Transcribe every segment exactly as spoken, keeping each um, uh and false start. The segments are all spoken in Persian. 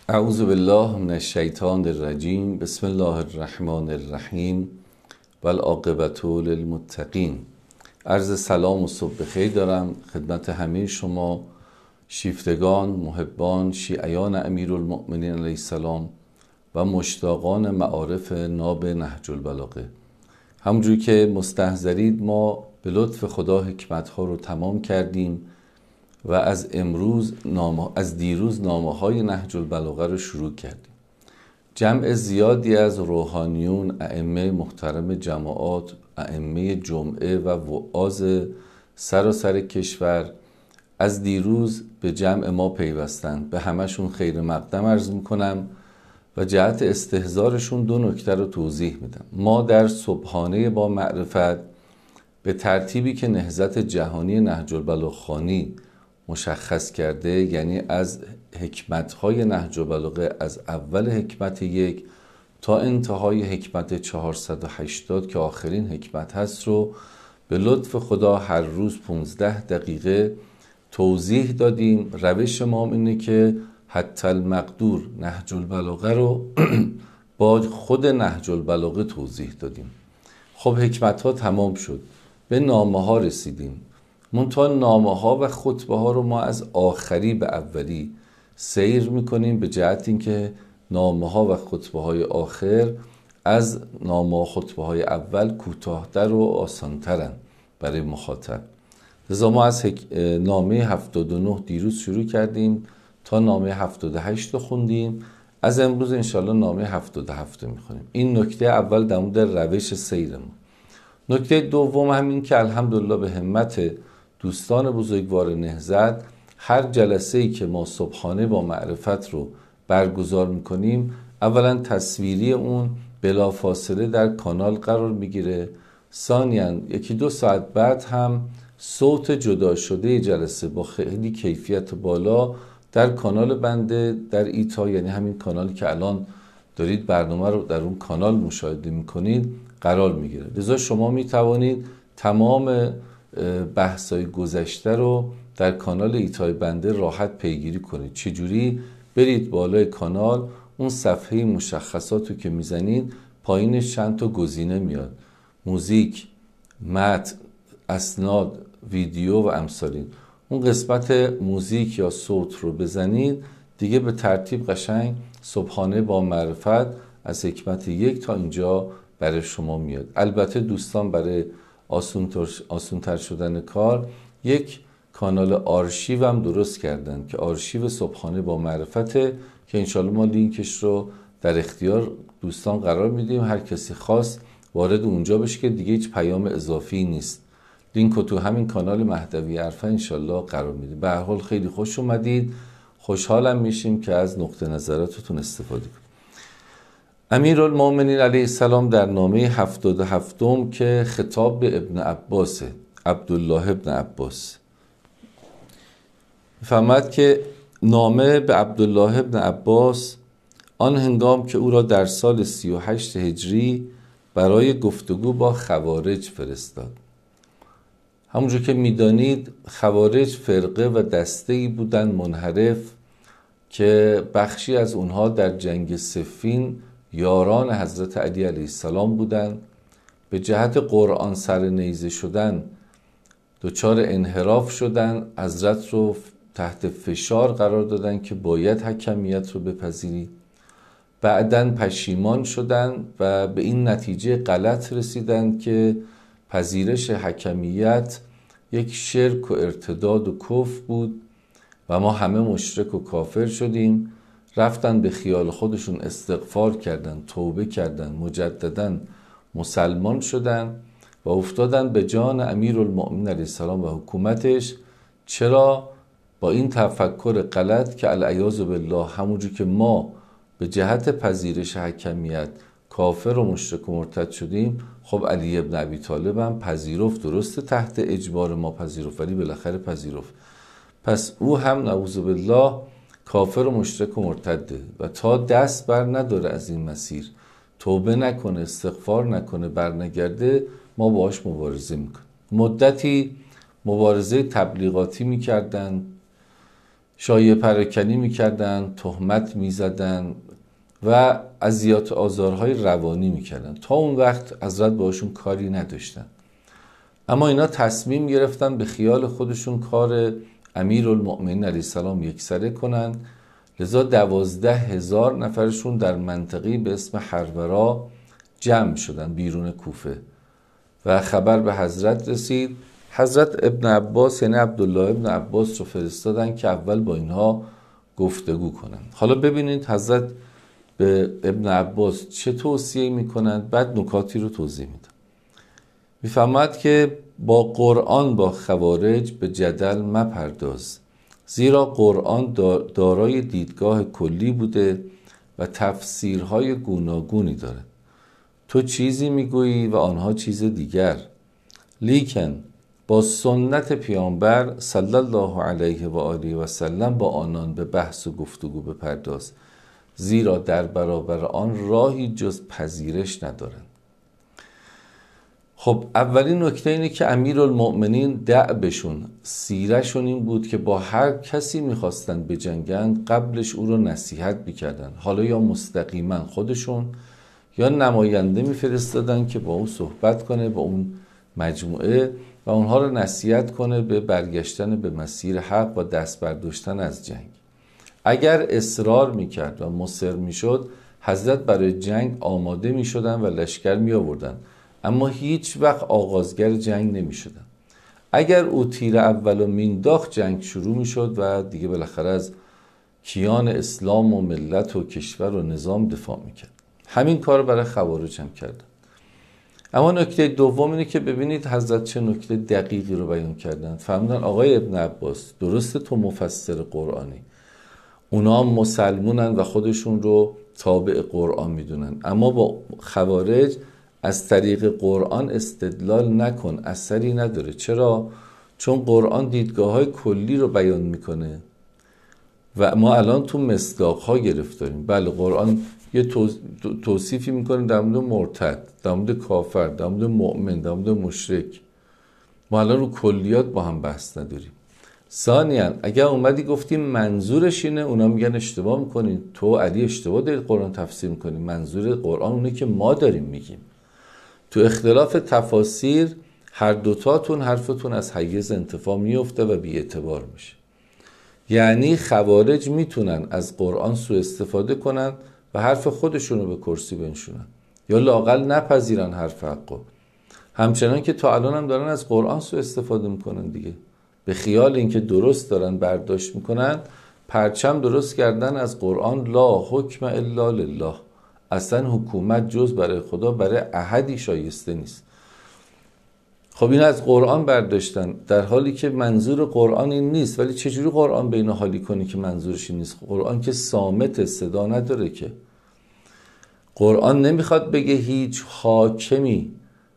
اعوذ بالله من الشیطان الرجیم. بسم الله الرحمن الرحیم و العاقبة للمتقین. عرض سلام و صبح بخیر دارم خدمت همه شما شیفتگان، محبان، شیعیان امیرالمؤمنین علیه السلام و مشتاقان معارف ناب نهج البلاغه. همونجوری که مستحضرید ما به لطف خدا حکمتها رو تمام کردیم و از امروز نامه از دیروز نامه های نهج البلاغه رو شروع کردیم. جمع زیادی از روحانیون، ائمه محترم جماعات، ائمه جمعه و وعاظ سراسر کشور از دیروز به جمع ما پیوستند. به همشون خیر مقدم عرض میکنم و جهت استحضارشون دو نکته رو توضیح میدم. ما در صبحانه با معرفت به ترتیبی که نهضت جهانی نهج البلاغه خوانی مشخص کرده، یعنی از حکمت‌های نهج البلاغه از اول حکمت یک تا انتهای حکمت چهارصد و هشتاد که آخرین حکمت هست رو به لطف خدا هر روز پانزده دقیقه توضیح دادیم. روش ما اینه که حتی المقدور نهج البلاغه رو با خود نهج البلاغه توضیح دادیم. خب حکمت ها تمام شد، به نامه ها رسیدیم. منتها نامه ها و خطبه ها رو ما از آخری به اولی سیر میکنیم، به جهت اینکه نامه ها و خطبه های آخر از نامه و خطبه های اول کوتاه‌تر و آسان‌ترن برای مخاطب. لذا ما از نامه هفتاد و نه دیروز شروع کردیم تا نامه هفتاد و هشت رو خوندیم. از امروز انشالله نامه هفتاد و هفت رو میخونیم. این نکته اول در مورد روش سیر ما. نکته دوم همین که الحمدلله به همت دوستان بزرگوار نهضت هر جلسه ای که ما صبحانه با معرفت رو برگزار میکنیم، اولا تصویری اون بلا فاصله در کانال قرار میگیره، ثانیاً یکی دو ساعت بعد هم صوت جدا شده جلسه با خیلی کیفیت بالا در کانال بنده در ایتا، یعنی همین کانالی که الان دارید برنامه رو در اون کانال مشاهده میکنید قرار میگیره. لذا شما میتوانید تمام بحث‌های گذشته رو در کانال ایتای بنده راحت پیگیری کنید. چجوری؟ برید بالای کانال، اون صفحه مشخصات رو که میزنید پایینش چند تا گزینه میاد، موزیک، متن، اسناد، ویدیو و امثالین. اون قسمت موزیک یا صوت رو بزنید دیگه به ترتیب قشنگ صبحانه با معرفت از حکمت یک تا اینجا برای شما میاد. البته دوستان برای آسونتر شدن کار یک کانال آرشیو هم درست کردن که آرشیو صبحانه با معرفته که انشالله ما لینکش رو در اختیار دوستان قرار میدیم. هر کسی خواست وارد اونجا بشه که دیگه هیچ پیام اضافی نیست. لینک رو تو همین کانال مهدوی عرفه انشالله قرار میدیم. به هر حال خیلی خوش اومدید، خوشحالم میشیم که از نقطه نظراتتون استفاده کنیم. امیرالمؤمنین علیه السلام در نامه هفتاد و هفتم که خطاب به ابن عباس، عبدالله ابن عباس، فهمد که نامه به عبدالله ابن عباس آن هنگام که او را در سال سی و هشت هجری برای گفتگو با خوارج فرستاد. همونجور که میدانید خوارج فرقه و دسته‌ای بودن منحرف که بخشی از اونها در جنگ صفین یاران حضرت علی علیه السلام بودند. به جهت قرآن سر نیزه شدن دچار انحراف شدن، حضرت رو تحت فشار قرار دادن که باید حکمیت رو بپذیری. بعداً پشیمان شدن و به این نتیجه غلط رسیدن که پذیرش حکمیت یک شرک و ارتداد و کفر بود و ما همه مشرک و کافر شدیم. رفتن به خیال خودشون استغفار کردن، توبه کردن، مجدداً مسلمان شدن و افتادن به جان امیرالمؤمنین علیه السلام و حکومتش. چرا؟ با این تفکر غلط که العیاذ بالله همونجور که ما به جهت پذیرش حکمیت کافر و مشرک و مرتد شدیم، خب علی ابن ابی طالب هم پذیرفت، درسته تحت اجبار ما پذیرفت ولی بالاخره پذیرفت. پس او هم نعوذ بالله کافر و مشرک و مرتده و تا دست بر نداره از این مسیر، توبه نکنه، استغفار نکنه، برنگرده، ما باهاش مبارزه میکنیم. مدتی مبارزه تبلیغاتی میکردن شایعه پراکنی میکردن، تهمت میزدن و اذیت و آزارهای روانی میکردن. تا اون وقت حضرت باشون کاری نداشتن، اما اینا تصمیم گرفتن به خیال خودشون کار امیرالمؤمنین علیه السلام یکسره کنن. لذا دوازده هزار نفرشون در منطقه‌ای به اسم حرورا جمع شدن بیرون کوفه و خبر به حضرت رسید. حضرت ابن عباس یعنی عبدالله ابن عباس رو فرستادن که اول با اینها گفتگو کنن. حالا ببینید حضرت به ابن عباس چه توصیه میکنند، بعد نکاتی رو توضیح میدن. میفهمد که با قرآن با خوارج به جدل مپرداز، زیرا قرآن دارای دیدگاه کلی بوده و تفسیرهای گوناگونی دارد. تو چیزی میگویی و آنها چیز دیگر، لیکن با سنت پیامبر صلی الله علیه و آله و سلم با آنان به بحث و گفتگو بپرداز، زیرا در برابر آن راهی جز پذیرش ندارند. خب اولین نکته اینه که امیرالمؤمنین دأبشون، سیرشون این بود که با هر کسی میخواستن بجنگن قبلش او رو نصیحت میکردن، حالا یا مستقیما خودشون یا نماینده میفرستادن که با اون صحبت کنه، با اون مجموعه و اونها رو نصیحت کنه به برگشتن به مسیر حق و دست برداشتن از جنگ. اگر اصرار میکرد و مصر میشد، حضرت برای جنگ آماده میشدن و لشکر می آوردن، اما هیچ وقت آغازگر جنگ نمی شدن. اگر او تیر اول و مینداخت جنگ شروع می شد و دیگه بالاخره از کیان اسلام و ملت و کشور و نظام دفاع می کرد. همین کار برای خوارج هم کردن. اما نکته دوم اینه که ببینید حضرت چه نکته دقیقی رو بیان کردن. فهمیدن آقای ابن عباس درسته تو مفسر قرآنی، اونا هم مسلمونن و خودشون رو تابع قرآن میدونن، اما با خوارج از طریق قرآن استدلال نکن، اثری نداره. چرا؟ چون قرآن دیدگاه های کلی رو بیان میکنه و ما الان تو مصداق ها گرفتاریم. بله قرآن یه توصیفی میکنه در مورد مرتد، در مورد کافر، در مورد مؤمن، در مورد مشرک. ما الان رو کلیات با هم بحث نداریم. ثانیاً اگر اومدی گفتی منظورش اینه، اونا میگن اشتباه میکنین، تو علی اشتباه دارید قرآن تفسیر میکنی، منظور قرآن اونه که ما داریم میگیم. تو اختلاف تفاسیر هر دوتاتون حرفتون از حیز انتفاع میفته و بی اعتبار میشه. یعنی خوارج میتونن از قرآن سوء استفاده کنن و حرف خودشونو به کرسی بنشونن یا لااقل نپذیرن حرف حقو، همچنان که تا الان هم دارن از قرآن سوء استفاده میکنن دیگه. به خیال اینکه درست دارن برداشت میکنن، پرچم درست کردن از قرآن، لا حکم الا لله، اصلا حکومت جز برای خدا برای احدی شایسته نیست. خب این از قرآن برداشتن، در حالی که منظور قرآن این نیست. ولی چجوری قرآن بین حالی کنی که منظورش این نیست؟ قرآن که صامت، صدا نداره که. قرآن نمیخواد بگه هیچ حاکمی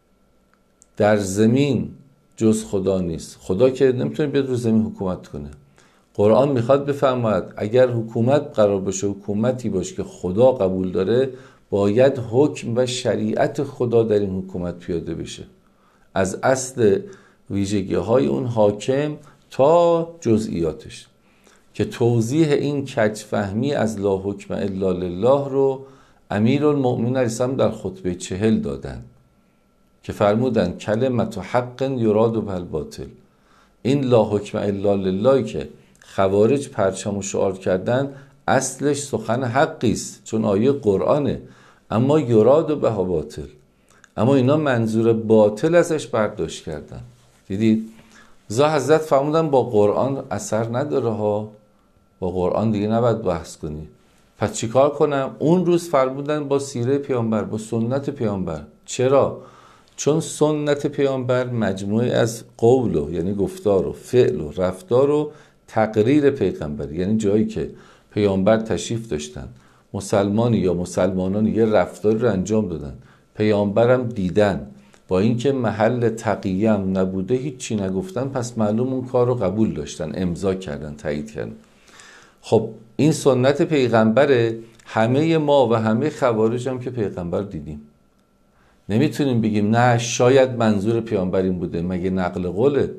در زمین جز خدا نیست. خدا که نمیتونه بیاد رو زمین حکومت کنه. قرآن میخواد بفرماید اگر حکومت قرار باشه حکومتی باشه که خدا قبول داره، باید حکم و شریعت خدا در این حکومت پیاده بشه، از اصل ویژگی های اون حاکم تا جزئیاتش. که توضیح این کج‌فهمی از لا حکم الا لله رو امیرالمؤمنین علیه السلام در خطبه چهل دادن که فرمودن کلمت حق یراد بها الباطل. این لا حکم الا لله که خوارج پرچم و شعار کردن اصلش سخن حقی است، چون آیه قرآنه، اما یراد بها باطل، اما اینا منظور باطل ازش برداشت کردن. دیدید؟ زا حضرت فرمودن با قرآن اثر نداره ها، با قرآن دیگه نباید بحث کنی. پس چی کار کنم؟ اون روز فرمودن با سیره پیامبر، با سنت پیامبر. چرا؟ چون سنت پیامبر مجموعه از قول و یعنی گفتار و فعل و رفتار و تقریر پیغمبر، یعنی جایی که پیامبر تشریف داشتن، مسلمانی یا مسلمانان یه رفتاری رو انجام دادن، پیامبرم دیدن، با اینکه محل تقیه هم نبوده هیچی نگفتن، پس معلوم اون کار رو قبول داشتن، امضا کردن، تایید کردن. خب این سنت پیغمبره. همه ما و همه خوارج هم که پیغمبر دیدیم، نمیتونیم بگیم نه شاید منظور پیامبر این بوده، مگه نقل قوله؟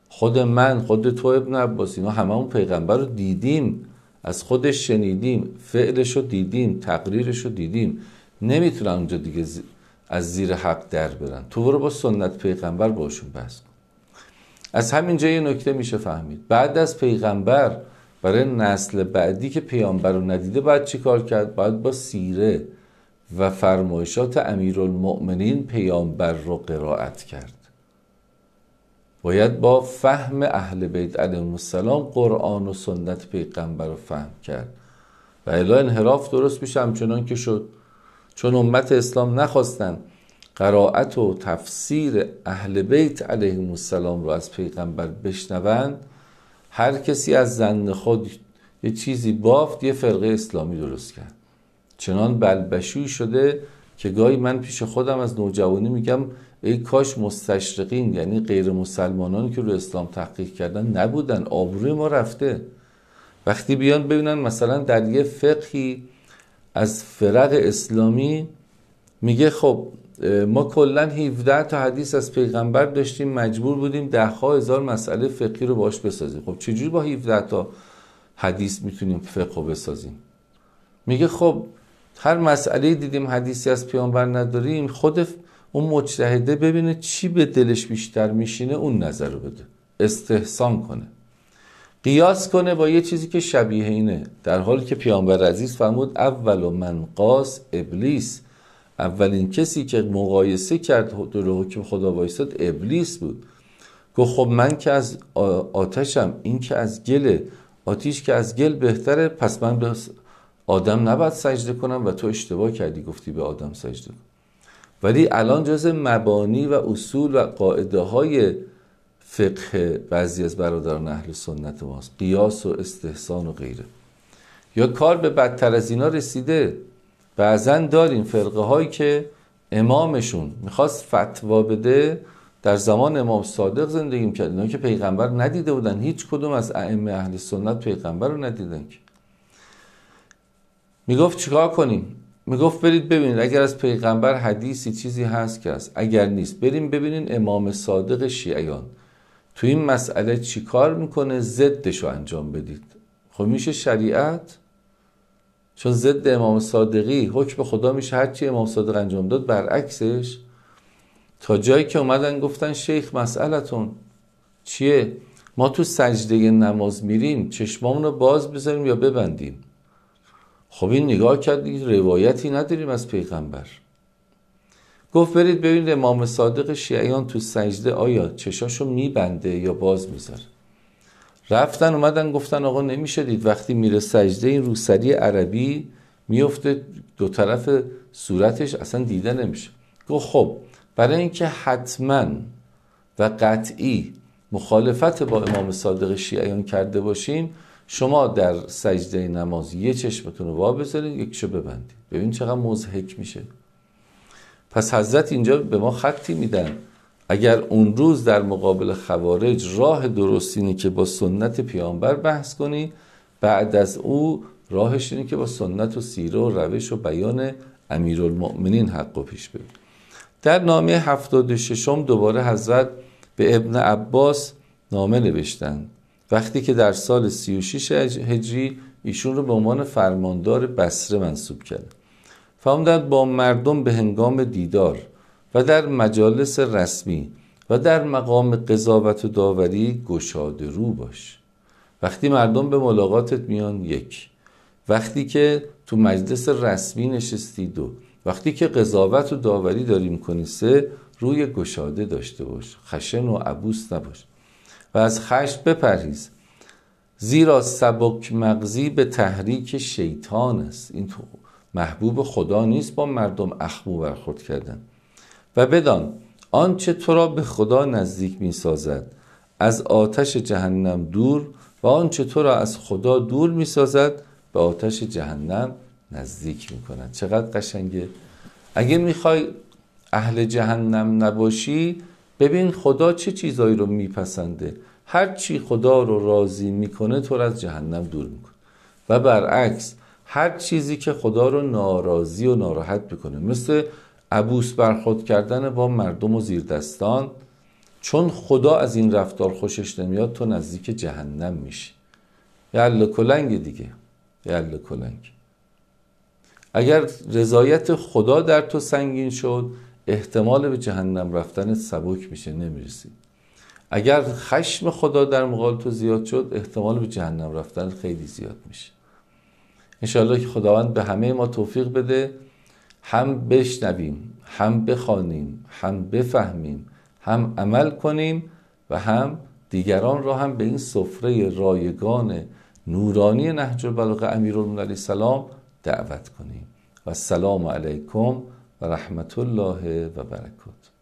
خود من، خود تو ابن عباس، اینا هممون پیغمبر رو دیدیم، از خودش شنیدیم، فعلش رو دیدیم، تقریرش رو دیدیم. نمیتونن اونجا دیگه از زیر حق در برن. تو برو با سنت پیغمبر باشون بحث کن. از همینجا یه نکته میشه فهمید، بعد از پیغمبر برای نسل بعدی که پیامبر رو ندیده باید چی کار کرد؟ باید با سیره و فرمایشات امیرالمؤمنین پیامبر رو قرائت کرد. باید با فهم اهل بیت علیهم السلام قرآن و سنت پیغمبر رو فهم کرد و الا انحراف درست میشه همچنان که شد. چون امت اسلام نخواستن قرائت و تفسیر اهل بیت علیهم السلام رو از پیغمبر بشنوند، هر کسی از ظن خود یه چیزی بافت، یه فرقه اسلامی درست کرد. چنان بلبشوی شده که گاهی من پیش خودم از نوجوانی میگم ای کاش مستشرقین، یعنی غیر مسلمانانی که رو اسلام تحقیق کردن نبودن، آبروی ما رفته. وقتی بیان ببینن مثلا در یه فقهی از فرق اسلامی میگه خب ما کلا هفده تا حدیث از پیغمبر داشتیم، مجبور بودیم ده ها هزار مسئله فقهی رو باش بسازیم. خب چجوری با هفده تا حدیث میتونیم فقه رو بسازیم؟ میگه خب هر مسئله دیدیم حدیثی از پیامبر نداریم، خود اون مجتهده ببینه چی به دلش بیشتر میشینه اون نظر رو بده، استحسان کنه، قیاس کنه با یه چیزی که شبیه اینه. در حالی که پیامبر عزیز فرمود اول من قاس ابلیس، اولین کسی که مقایسه کرد در حکم خدا وایساد ابلیس بود. گفت خب من که از آتشم، این که از گله، آتیش که از گل بهتره، پس من به آدم نباید سجده کنم و تو اشتباه کردی گفتی به آدم سجده کن. ولی الان جز مبانی و اصول و قاعده های فقه بعضی از برادران اهل سنت ماست، قیاس و استحسان و غیره. یا کار به بدتر از اینا رسیده. بعضا داریم فرقه هایی که امامشون میخواست فتوا بده، در زمان امام صادق زندگی میکرد، اینا که پیغمبر ندیده بودن، هیچ کدوم از ائمه اهل سنت پیغمبر رو ندیدن که. میگفت چیکار کنیم؟ میگفت برید ببینید اگر از پیغمبر حدیثی چیزی هست که هست، اگر نیست بریم ببینین امام صادق شیعیان تو این مسئله چی کار میکنه، ضدش رو انجام بدید. خب میشه شریعت؟ چون ضد امام صادقی حکم خدا میشه هرچی امام صادق انجام داد برعکسش. تا جایی که اومدن گفتن شیخ مسئلتون چیه؟ ما تو سجده نماز میریم چشمامون رو باز بذاریم یا ببندیم؟ خب این نگاه کردید روایتی نداریم از پیغمبر. گفت برید ببینید امام صادق شیعیان تو سجده آیا چشاشو میبنده یا باز میذاره. رفتن اومدن گفتن آقا نمیشه دید، وقتی میره سجده این روسری عربی میفته دو طرف صورتش اصلا دیده نمیشه. گفت خب برای اینکه حتما و قطعی مخالفت با امام صادق شیعیان کرده باشیم، شما در سجده نماز یه چشمتون رو وا بذارید یکیشو ببندید. ببین چقدر مضحک میشه. پس حضرت اینجا به ما خطی میدن، اگر اون روز در مقابل خوارج راه درست اینه که با سنت پیامبر بحث کنی، بعد از او راهش اینه که با سنت و سیره و روش و بیان امیرالمؤمنین حق و پیش ببری. در نامه هفتاد و ششم دوباره حضرت به ابن عباس نامه نوشتند، وقتی که در سال سی و شش هجری ایشون رو به عنوان فرماندار بصره منصوب کرد. فرمودند با مردم به هنگام دیدار و در مجالس رسمی و در مقام قضاوت و داوری گشاده رو باش. وقتی مردم به ملاقاتت میان یک، وقتی که تو مجلس رسمی نشستی دو، وقتی که قضاوت و داوری داری میکنی سه، روی گشاده داشته باش، خشن و عبوس نباش و از خشم بپرهیز، زیرا سبک مغزی به تحریک شیطان است. این تو محبوب خدا نیست با مردم اخمو برخورد کردن. و بدان آنچه تو را به خدا نزدیک می سازد از آتش جهنم دور، و آنچه تو را از خدا دور می سازد به آتش جهنم نزدیک می کند. چقدر قشنگه. اگه میخوای اهل جهنم نباشی، ببین خدا چه چیزایی رو میپسنده. هر چی خدا رو راضی میکنه تو رو از جهنم دور میکنه، و برعکس هر چیزی که خدا رو ناراضی و ناراحت میکنه، مثل عبوس برخورد کردن با مردم و زیردستان، چون خدا از این رفتار خوشش نمیاد تو نزدیک جهنم میشی. یعلا کلنگ دیگه، یعلا کلنگ. اگر رضایت خدا در تو سنگین شد، احتمال به جهنم رفتن سبک میشه، نمیرسی. اگر خشم خدا در مقابل تو زیاد شد، احتمال به جهنم رفتن خیلی زیاد میشه. انشاءالله که خداوند به همه ما توفیق بده، هم بشنویم، هم بخوانیم، هم بفهمیم، هم عمل کنیم و هم دیگران را هم به این سفره رایگان نورانی نهج البلاغه امیرالمومنین علیه السلام دعوت کنیم. و السلام علیکم و رحمت الله و برکاته.